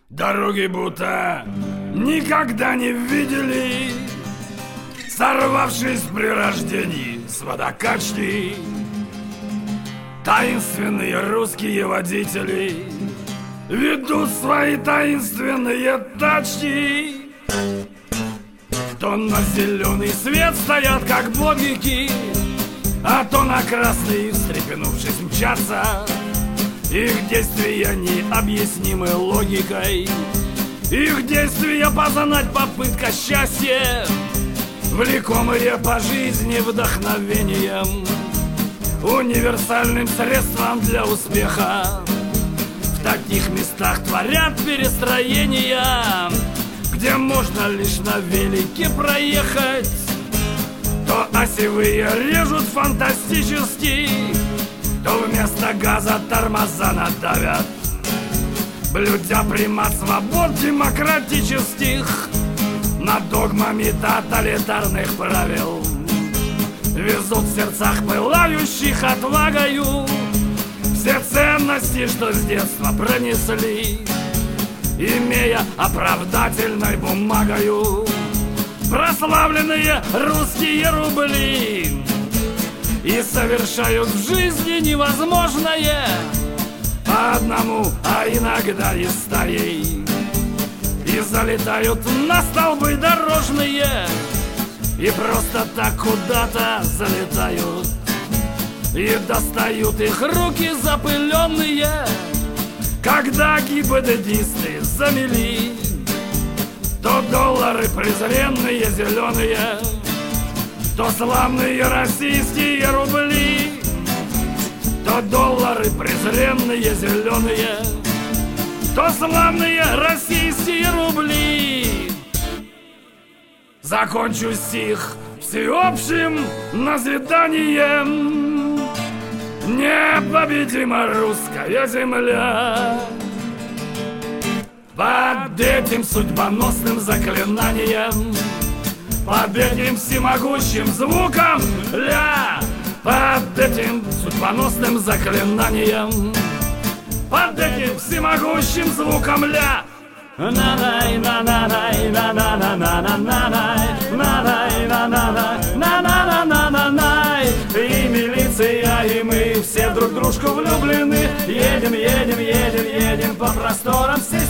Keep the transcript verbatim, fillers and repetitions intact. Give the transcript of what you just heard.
Дороги будто никогда не видели, сорвавшись при рождении с водокачки. Таинственные русские водители ведут свои таинственные тачки. То на зеленый свет стоят, как бобики, а то на красный, встрепенувшись, мчатся. Их действия необъяснимы логикой, их действия познать попытка счастья, влекомые по жизни вдохновением, универсальным средством для успеха. В таких местах творят перестроения, где можно лишь на велике проехать. То осевые режут фантастически, то вместо газа тормоза надавят, блюдя примат свобод демократических над догмами тоталитарных правил. Везут в сердцах пылающих отвагою все ценности, что с детства пронесли, имея оправдательной бумагою прославленные русские рубли, и совершают в жизни невозможное по одному, а иногда и стаей, и залетают на столбы дорожные, и просто так куда-то залетают, и достают их руки запыленные, когда гибддисты замели то доллары презренные зеленые, то славные российские рубли, то доллары презренные зеленые, то славные российские рубли. Закончу стих всеобщим назиданием: непобедима русская земля. Под этим судьбоносным заклинанием, под этим всемогущим звуком ля, под этим судьбоносным заклинанием, под этим всемогущим звуком ля. На-най, на-на-най, на-на-на-на-на-на-най, на-най, на-на-на, на-на-на-на-на-най. И милиция, и мы все друг в дружку влюблены. Едем, едем, едем, едем по просторам всей